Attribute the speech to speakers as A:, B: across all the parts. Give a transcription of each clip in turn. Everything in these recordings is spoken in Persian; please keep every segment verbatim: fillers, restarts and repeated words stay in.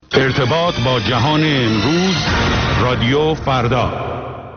A: ارتباط با جهان امروز، رادیو فردا.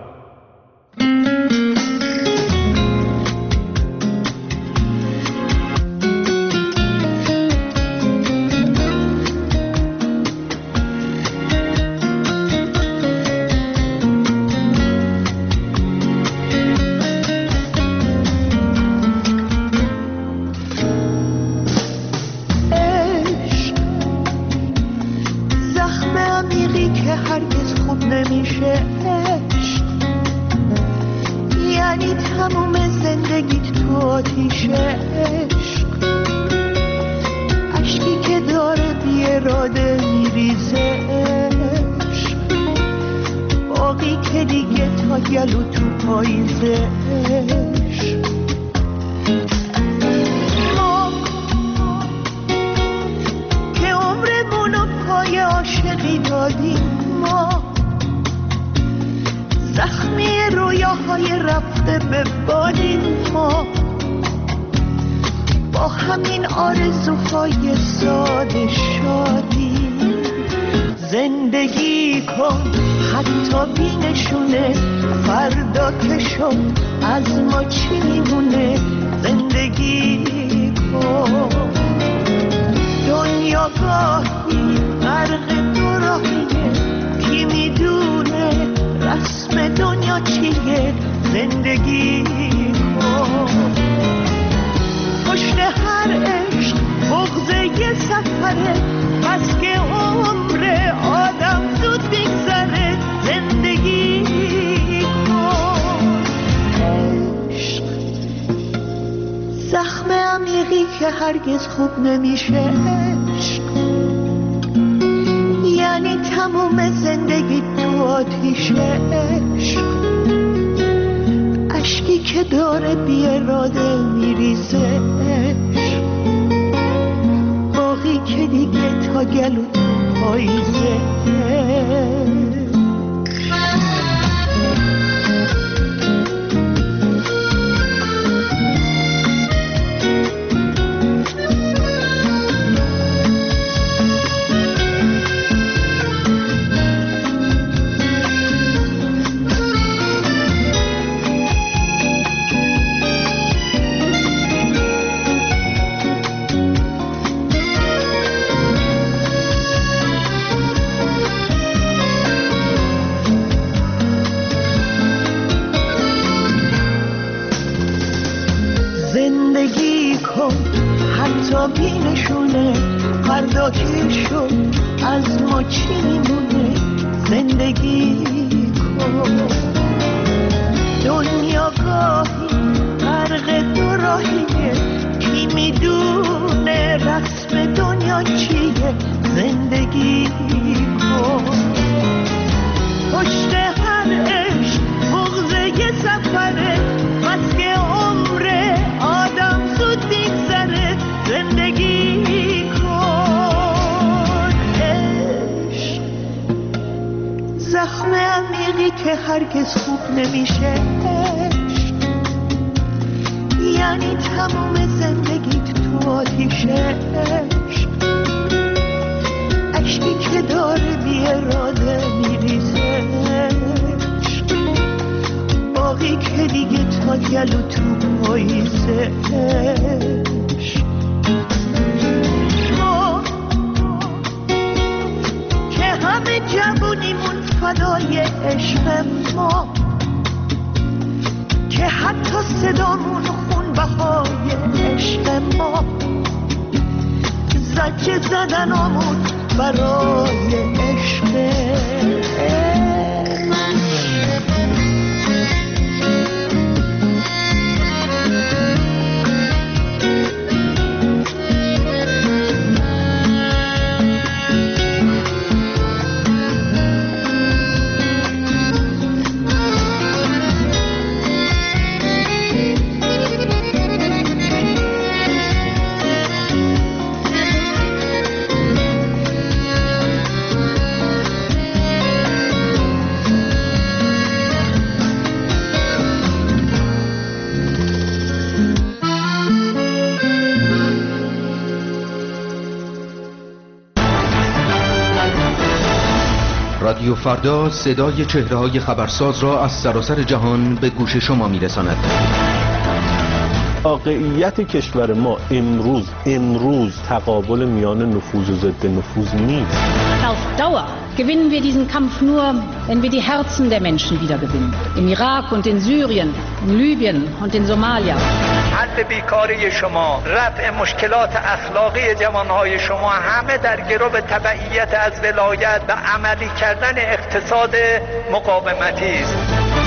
B: هرگز خوب نمیشه عشق، یعنی تموم زندگی تو آتیش عشق، اشکی که داره بی اراده میریزه عشق، باقی که دیگه تا گلو تو پاییزه. بینشونه فردا که شد از ما چی میمونه، زندگی کن. دنیا گاهی غرق دو راهیه، کی میدونه رسم دنیا چیه، زندگی کن. پشت هر عشق بغض یه سفره، بس که عمر آدم زود میگذره، زندگی کن. عشق زخم عمیقی که هرگز خوب نمیشه عشق، یعنی تموم زندگیت تو آتیش عشق، اشکی که داره بی اراده میریزه عشق، باقی که دیگه تا گلو تو پاییزه عشق. ما که همه جوونیمون فدای عشق ما، که حتی صدامون خون بهای عشق ما، زجه زدنامون برای عشق.
C: رادیو فردا صدای چهره‌های خبرساز را از سراسر جهان به گوش شما می‌رساند.
D: واقعیت کشور ما امروز امروز تقابل میان نفوذ و ضد نفوذ نیست.
E: Auf Dauer gewinnen wir diesen Kampf nur, wenn wir die Herzen der Menschen wiedergewinnen. Im Irak und in Syrien, in Libyen und in Somalia.
F: حل بیکاری شما، رفع مشکلات اخلاقی جوانهای شما همه در گرو تبعیت از ولایت و عملی کردن اقتصاد مقاومتی است.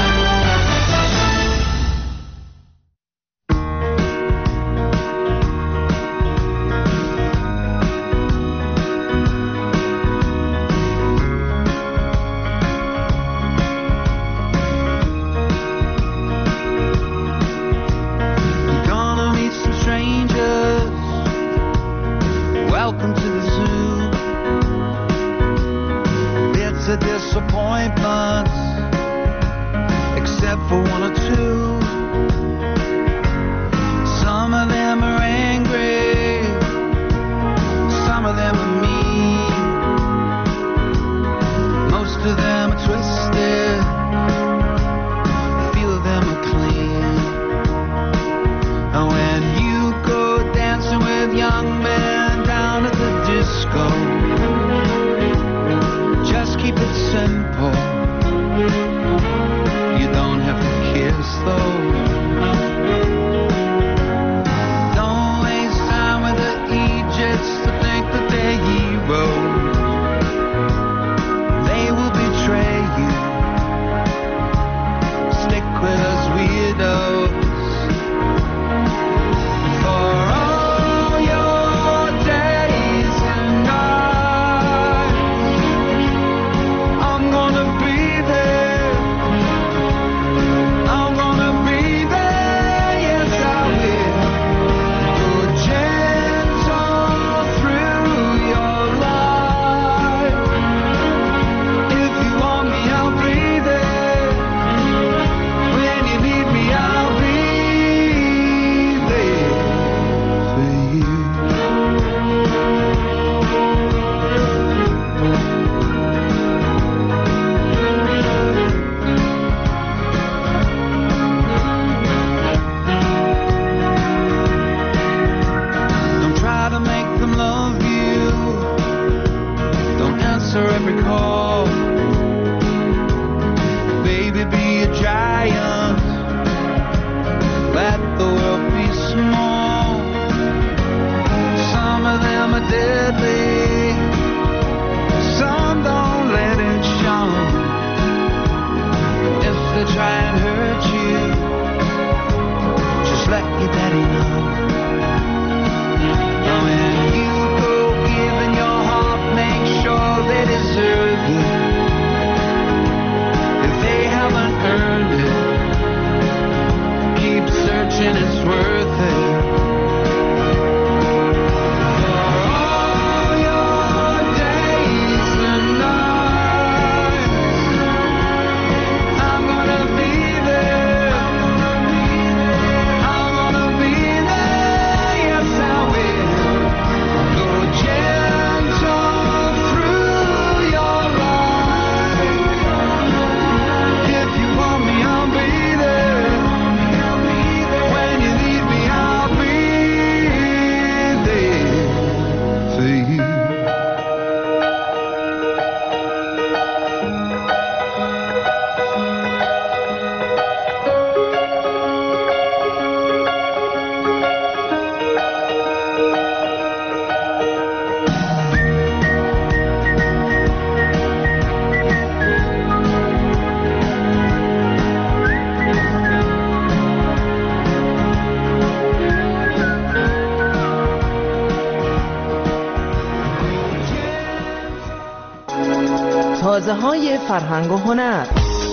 G: تازه‌های فرهنگ و هنر.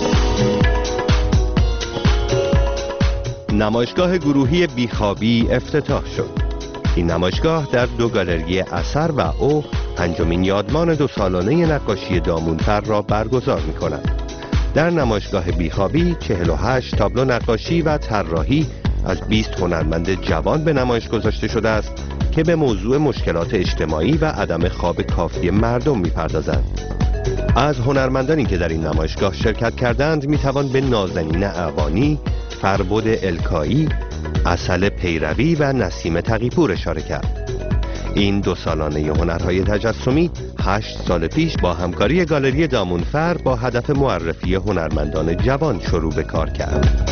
H: نمایشگاه گروهی بیخوابی افتتاح شد. این نمایشگاه در دو گالری اثر و او پنجمین یادمان دو سالانه نقاشی دامونفر را برگزار می کند. در نمایشگاه بیخوابی چهل و هشت تابلو نقاشی و طراحی از بیست هنرمند جوان به نمایش گذاشته شده است که به موضوع مشکلات اجتماعی و عدم خواب کافی مردم می‌پردازند. از هنرمندانی که در این نمایشگاه شرکت کردند میتوان به نازنین اعوانی، فربد الکایی، عسل پیروی و نسیم تقی‌پور اشاره کرد. این دو سالانه هنرهای تجسمی هشت سال پیش با همکاری گالری دامونفر با هدف معرفی هنرمندان جوان شروع به کار کرد.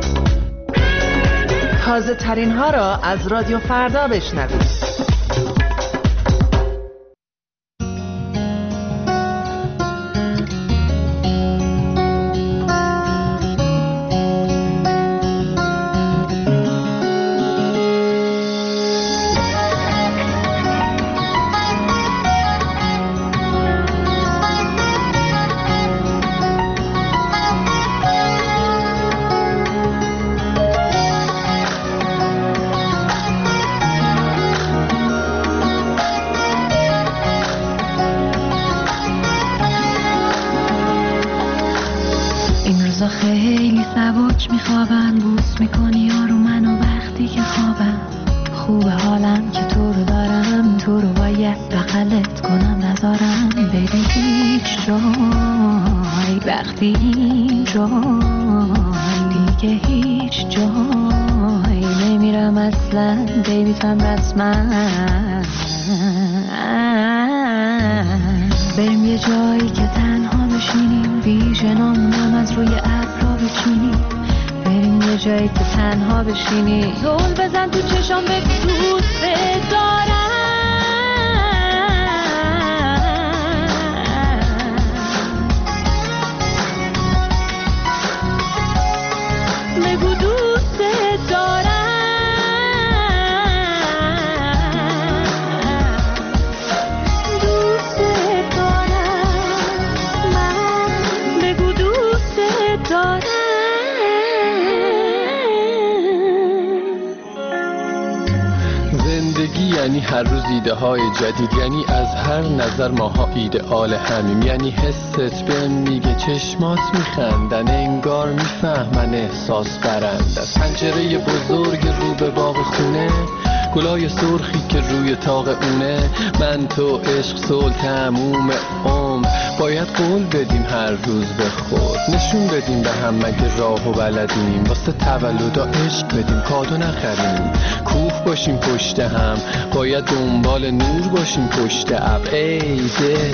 G: تازه ترین ها را از رادیو فردا بشنوید.
I: خیلی سبک میخوابم، بوس میکنی یارو منو وقتی که خوابم. خوبه حالم که تو رو دارم، تو رو باید بغلت کنم نذارم بری هیچ جای. وقتی این جای دیگه هیچ جای نمیرم اصلا، بیبی تام رسما. بریم یه جایی که تنها بشینیم، ویژنامونم از روی ابرا بچینیم. بریم یه جایی که تنها بشینیم، زول بزن تو چشام بگو دوست دارم. بگو دوست دارم.
J: یعنی هر روز ایده های جدید، یعنی از هر نظر ماها ایدئال همیم. یعنی حست بهم میگه چشمات میخندن، انگار میفهمن احساس برند. از پنجره بزرگ رو به باغ خونه، گلای سرخی که روی طاق اونه. من تو عشق صلح تموم عمر، باید قول بدیم هر روز به خود. نشون بدیم به هم مگه راه و بلدیم، واسه تولدا عشق بدیم کادو نخریم. کوف باشیم پشت هم، باید دنبال نور باشیم پشت ابر. ای ده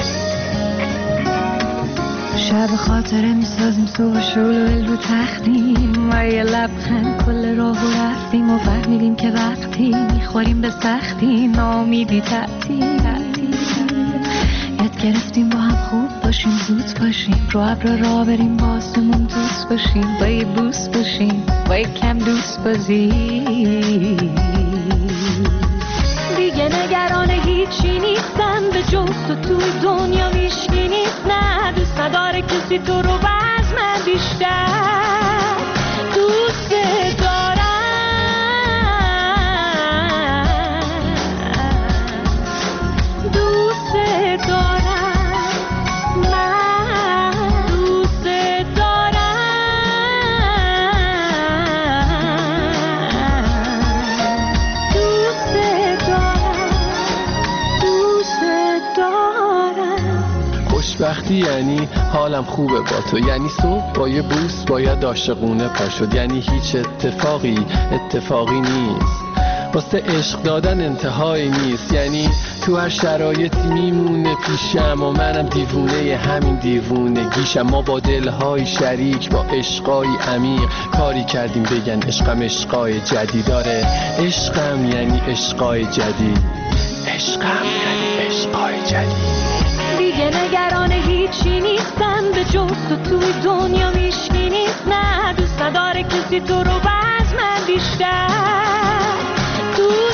I: شب خاطره میسازیم، صبح شلول رو تختیم و یه لبخند کل راه رو رفتیم و فهمیدیم که وقتی میخوریم به سختی نامیدی تعطیل. یاد گرفتیم با هم خوب باشیم، زود باشیم، رو ابر را بریم، با آسمون دوست باشیم، با یه بوس باشیم، با یه کم دوست بازی. دیگه نگران هیچی نیستم، به جز تو توی دنیا میشکی نیست. نه دوست نداره کسی تو رو باز من بیشتر دوست دارم. دوست دارم، من دوست دارم. دوست دارم، دوست دارم.
J: خوشبختی یعنی حالم خوبه با تو، یعنی صبح با یه بوس باید عاشقونه پا شد. یعنی هیچ اتفاقی اتفاقی نیست، واسه عشق دادن انتهایی نیست. یعنی تو هر شرایطی میمونه پیشم و منم دیوونه همین دیوونگیشم. ما با دلهای شریک، با عشقای عمیق کاری کردیم بگن عشقم عشقای جدید. داره عشقم یعنی عشقای جدید، عشقم یعنی عشقای جدید.
I: دیگه نگران هیچی نیستم، به جز تو توی دنیا میشکی نیست. نه دوست نداره کسی تو رو باز من بیشتر دوست